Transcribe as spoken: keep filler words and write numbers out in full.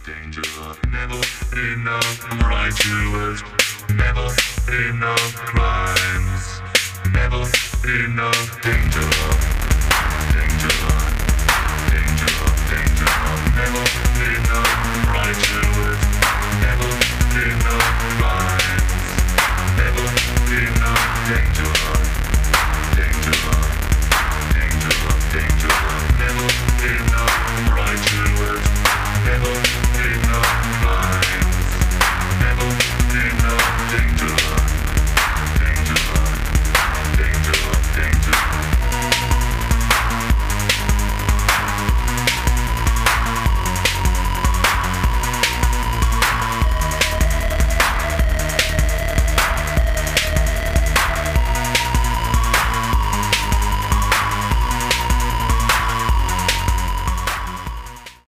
danger, never enough righteous, never enough crimes, never enough danger, danger, danger, danger, never